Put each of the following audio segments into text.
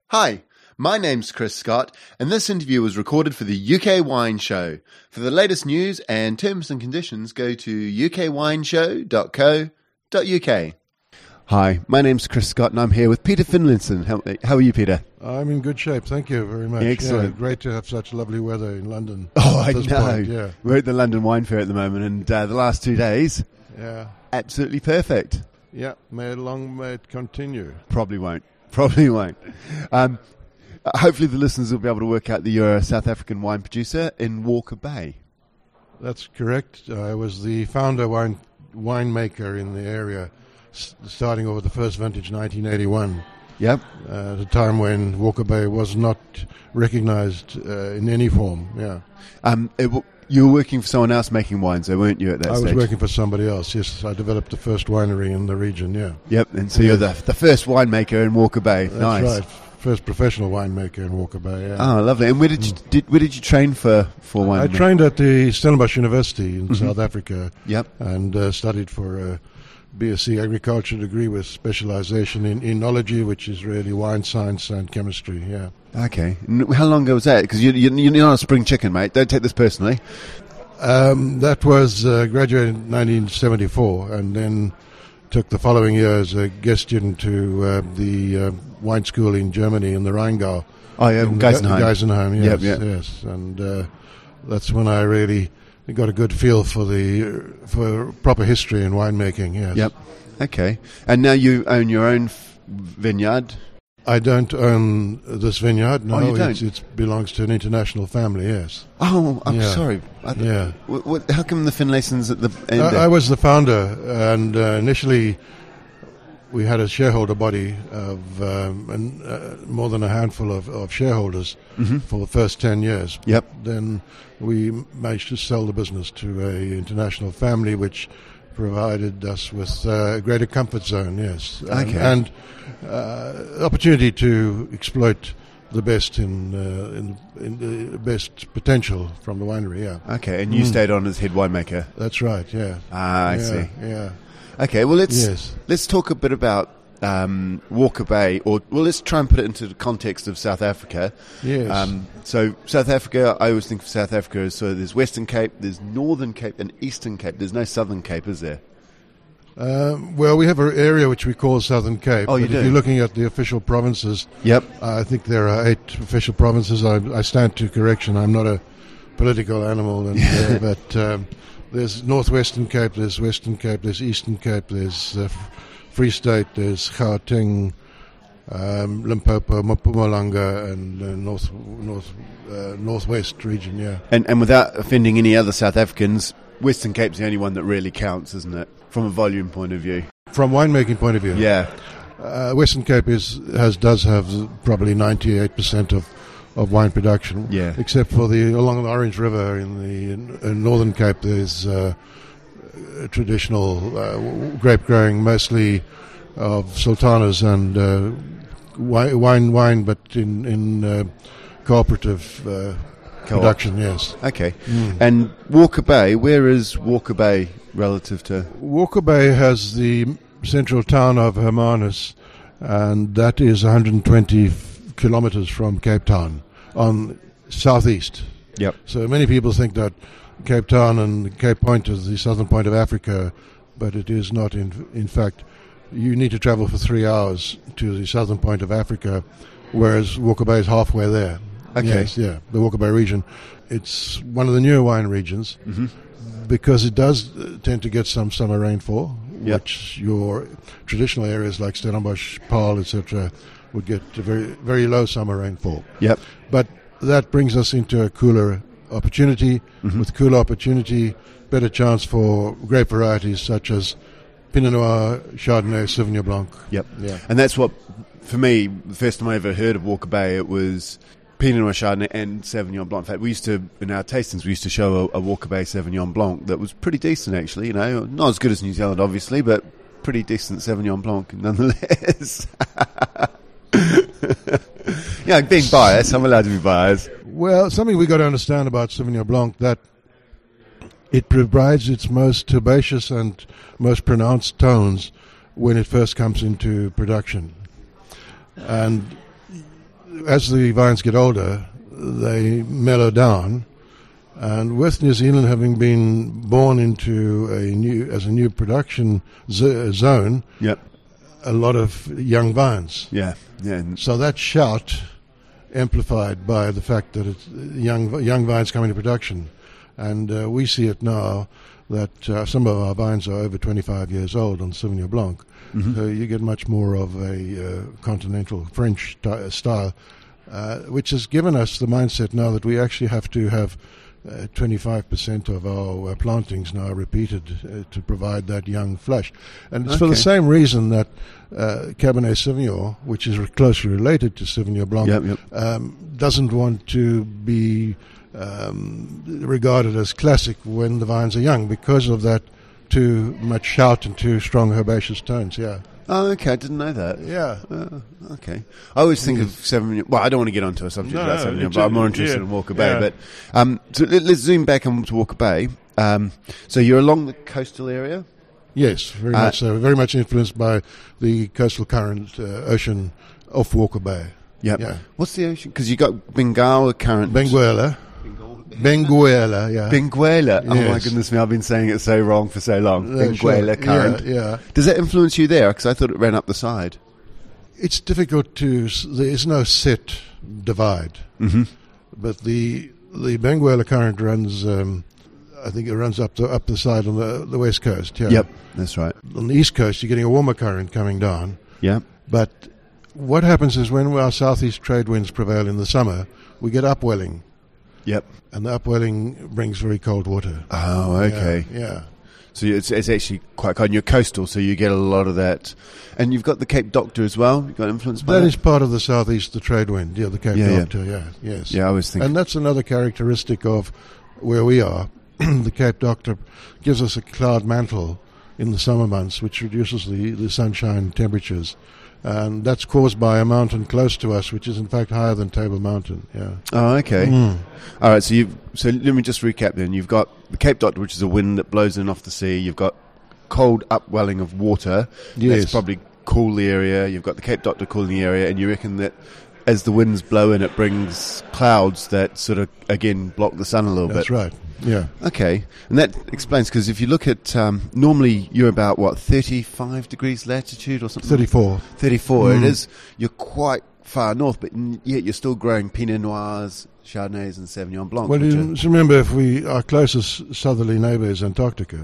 Hi, my name's Chris Scott, and this interview was recorded for the UK Wine Show. For the latest news and terms and conditions, go to ukwineshow.co.uk. Hi, my name's Chris Scott, and I'm here with Peter Finlinson. How are you, Peter? I'm in good shape, thank you very much. Excellent. Yeah, great to have such lovely weather in London. Oh, I at this know. point, yeah. We're at the London Wine Fair at the moment, and the last 2 days, absolutely perfect. Yeah, may it continue. Probably won't. Hopefully the listeners will be able to work out that you're a South African wine producer in Walker Bay. That's correct. I was the founder winemaker in the area, starting over the first vintage, 1981. Yep. At a time when Walker Bay was not recognised in any form. Yeah. You were working for someone else making wines, though, weren't you, at that stage? I was working for somebody else, yes. I developed the first winery in the region, yeah. Yep, and so you're the first winemaker in Walker Bay. That's nice. right. First professional winemaker in Walker Bay, yeah. Oh, lovely. And where did you train for wine? I trained at the Stellenbosch University in South Africa. Yep. And studied for a BSc Agriculture degree with specialization in enology, which is really wine science and chemistry, yeah. Okay. And how long ago was that? Because you're not a spring chicken, mate. Don't take this personally. That was graduated in 1974, and then took the following year as a guest student to the wine school in Germany in the Rheingau. Oh, yeah, Geisenheim, yes. Yep. Yes. And that's when I really got a good feel for proper history in winemaking, yes. Yep. Okay. And now you own your own vineyard? I don't own this vineyard, no. Oh, you don't? It belongs to an international family, yes. Oh, I'm sorry. Yeah. How come the Finlaysons at the end? I was the founder, and initially we had a shareholder body of more than a handful of shareholders for the first 10 years. Yep. Then we managed to sell the business to an international family, which provided us with a greater comfort zone, yes. Okay. And opportunity to exploit the best in the best potential from the winery, yeah. Okay, and you stayed on as head winemaker? That's right, yeah. I see. Yeah. Okay, well, let's talk a bit about Walker Bay, let's try and put it into the context of South Africa. Yes. So South Africa, I always think of South Africa as there's Western Cape, there's Northern Cape, and Eastern Cape. There's no Southern Cape, is there? Well, we have an area which we call Southern Cape. Oh, you but do? If you're looking at the official provinces, Yep. I think there are 8 official provinces. I stand to correction. I'm not a political animal, but there's Northwestern Cape, there's Western Cape, there's Eastern Cape, there's Free State, there's Gauteng, Limpopo, Mpumalanga, and Northwest region, yeah. And without offending any other South Africans, Western Cape's the only one that really counts, isn't it? From a volume point of view. From winemaking point of view. Yeah. Western Cape does have probably 98% of wine production. Yeah. Except for along the Orange River in Northern Cape, there's traditional grape growing, mostly of sultanas and wine, but in cooperative production, yes. Okay. And Walker Bay, where is Walker Bay relative to? Walker Bay has the central town of Hermanus, and that is 120 kilometers from Cape Town on southeast. Yep. So many people think that Cape Town and Cape Point is the southern point of Africa, but it is not. In fact, you need to travel for 3 hours to the southern point of Africa, whereas Walker Bay is halfway there. Okay. Yes, yeah, the Walker Bay region. It's one of the newer wine regions because it does tend to get some summer rainfall, which your traditional areas like Stellenbosch, Paarl, etc., would get very, very low summer rainfall. Yep. But that brings us into a cooler opportunity. With cooler opportunity, better chance for grape varieties such as Pinot Noir, Chardonnay, Sauvignon Blanc. Yep. Yeah. And that's what, for me, the first time I ever heard of Walker Bay, it was Pinot Noir, Chardonnay, and Sauvignon Blanc. In fact, in our tastings, we used to show a Walker Bay Sauvignon Blanc that was pretty decent, actually. Not as good as New Zealand, obviously, but pretty decent Sauvignon Blanc nonetheless. Yeah, being biased, I'm allowed to be biased. Well, something we got to understand about Sauvignon Blanc, that it provides its most herbaceous and most pronounced tones when it first comes into production. And as the vines get older, they mellow down. And with New Zealand having been born into a new production zone, Yep. a lot of young vines. Yeah. Yeah. So that shout amplified by the fact that it's young vines come into production, and we see it now that some of our vines are over 25 years old on Sauvignon Blanc. Mm-hmm. So you get much more of a continental French style, which has given us the mindset now that we actually have to have 25% of our plantings now repeated to provide that young flush. And it's for the same reason that Cabernet Sauvignon, which is closely related to Sauvignon Blanc, doesn't want to be regarded as classic when the vines are young because of that too much shout and too strong herbaceous tones, Oh, okay. I didn't know that. Yeah. Okay. I always think of Sauvignon. Well, I don't want to get onto a subject about Sauvignon, but I'm more interested in Walker Bay. But so let's zoom back onto Walker Bay. So you're along the coastal area? Yes, very much so. Very much influenced by the coastal current ocean off Walker Bay. Yep. Yeah. What's the ocean? Because you got Benguela current. Benguela, yeah. Benguela. Yes. Oh my goodness me! I've been saying it so wrong for so long. Benguela current. Yeah. Does that influence you there? Because I thought it ran up the side. It's difficult to. There is no set divide, but the Benguela current runs. I think it runs up the side on the west coast. Yeah. Yep, that's right. On the east coast, you're getting a warmer current coming down. Yeah. But what happens is when our southeast trade winds prevail in the summer, we get upwelling. Yep. And the upwelling brings very cold water. Oh, okay. Yeah. So it's actually quite cold. And you're coastal, so you get a lot of that. And you've got the Cape Doctor as well. You've got influence by that? That is part of the southeast, the trade wind. Yeah, the Cape Doctor, yes. Yeah, I was thinking. And that's another characteristic of where we are. The Cape Doctor gives us a cloud mantle in the summer months, which reduces the sunshine temperatures. And that's caused by a mountain close to us, which is in fact higher than Table Mountain. Yeah. Oh, okay. All right. So let me just recap. Then you've got the Cape Doctor, which is a wind that blows in off the sea. You've got cold upwelling of water. Yes. That's probably cool the area. You've got the Cape Doctor cooling the area, and you reckon that as the winds blow in, it brings clouds that sort of again block the sun a little bit. That's right. Yeah. Okay, and that explains, because if you look at normally you're about 35 degrees latitude or something. 34. 34. It is. You're quite far north, but yet you're still growing Pinot Noirs, Chardonnays, and Sauvignon Blancs. Well, just remember, our closest southerly neighbour is Antarctica.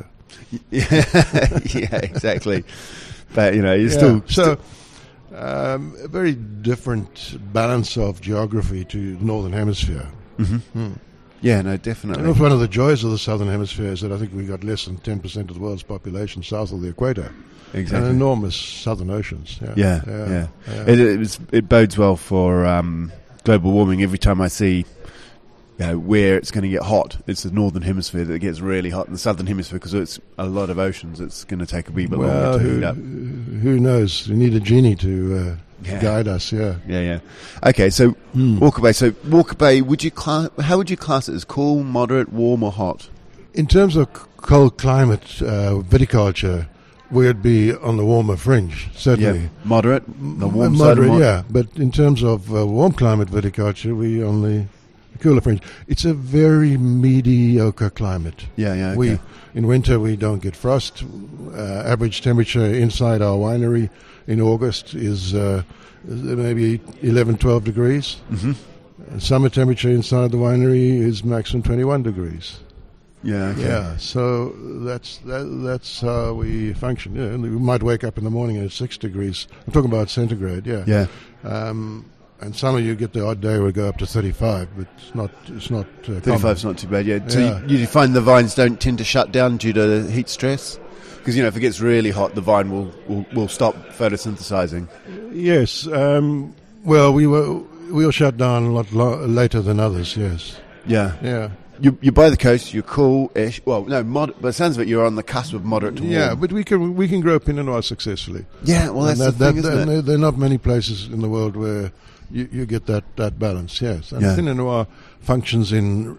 Yeah, exactly. But you're still. So, a very different balance of geography to the Northern Hemisphere. Mm-hmm. Yeah, no, definitely. And one of the joys of the Southern Hemisphere is that I think we got less than 10% of the world's population south of the equator. Exactly. And enormous southern oceans. Yeah. It bodes well for global warming. Every time I see where it's going to get hot, it's the Northern Hemisphere that gets really hot. In the Southern Hemisphere, because it's a lot of oceans, it's going to take a wee bit longer to heat up. Who knows? We need a genie to guide us, Yeah. Okay, so Walker Bay. So Walker Bay, how would you class it? As cool, moderate, warm, or hot? In terms of cold climate viticulture, we'd be on the warmer fringe, certainly. Yeah. Moderate, the warm moderate, side. Yeah, but in terms of warm climate viticulture, we're on the cooler fringe. It's a very mediocre climate. Yeah. Okay. In winter we don't get frost. Average temperature inside our winery in August is maybe 11, 12 degrees. Mm-hmm. Summer temperature inside the winery is maximum 21 degrees. Yeah. Okay. Yeah. So that's how we function. Yeah, we might wake up in the morning and it's 6 degrees. I'm talking about centigrade. Yeah. Yeah. And some of you get the odd day where we go up to 35, but it's not 35's not too bad, yeah. So you find the vines don't tend to shut down due to heat stress? Because, if it gets really hot, the vine will stop photosynthesizing. Yes. Well, we'll shut down a lot later than others, yes. Yeah. You're by the coast, you're cool-ish. Well, no, but it sounds like you're on the cusp of moderate to warm. Yeah, but we can grow Pinot Noir successfully. Yeah, well, that's the thing, isn't it? There are not many places in the world where you get that balance, yes. And Pinot Noir functions in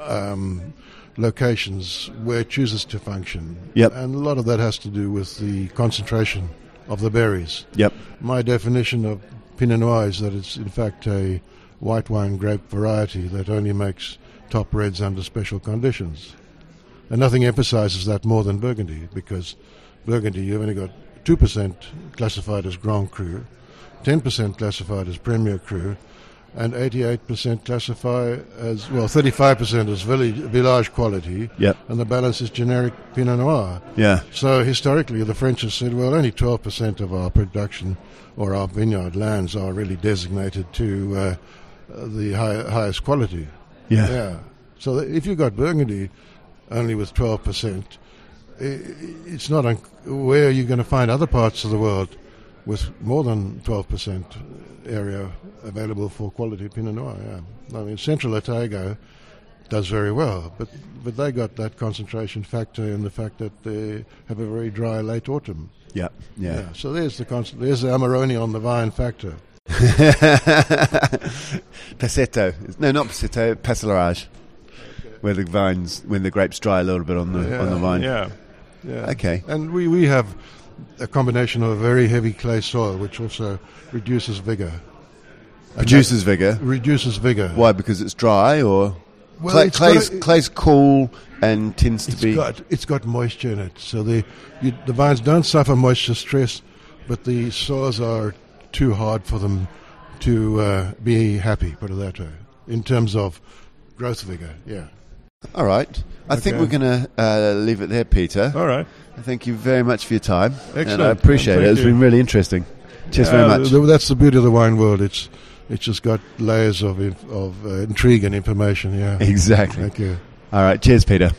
locations where it chooses to function. Yep. And a lot of that has to do with the concentration of the berries. Yep. My definition of Pinot Noir is that it's in fact a white wine grape variety that only makes top reds under special conditions. And nothing emphasizes that more than Burgundy, because Burgundy, you've only got 2% classified as Grand Cru, 10% classified as Premier Cru, and 88% classify as, well, 35% as village quality, Yep. and the balance is generic Pinot Noir. Yeah. So historically, the French have said, well, only 12% of our production or our vineyard lands are really designated to the highest quality. Yeah. So if you've got Burgundy only with 12%, it's not where you're going to find other parts of the world with more than 12% area available for quality Pinot Noir. Yeah. I mean, Central Otago does very well, but they got that concentration factor in the fact that they have a very dry late autumn. Yeah. So there's the Amarone on the vine factor. Passetto. No, not Passetto, Passelarage. Where the grapes dry a little bit on the vine. Yeah. Okay. And we have a combination of a very heavy clay soil, which also reduces vigor. Reduces vigor. Reduces vigor. Why? Because it's dry, or Well, clay's cool and tends to be. It's got moisture in it, so the vines don't suffer moisture stress, but the soils are too hard for them to be happy. Put it that way, in terms of growth vigor. Yeah. All right. I think we're going to leave it there, Peter. All right. Thank you very much for your time. Excellent. And I appreciate it. It's been really interesting. Cheers very much. That's the beauty of the wine world. It's just got layers of intrigue and information. Yeah. Exactly. Thank you. All right. Cheers, Peter.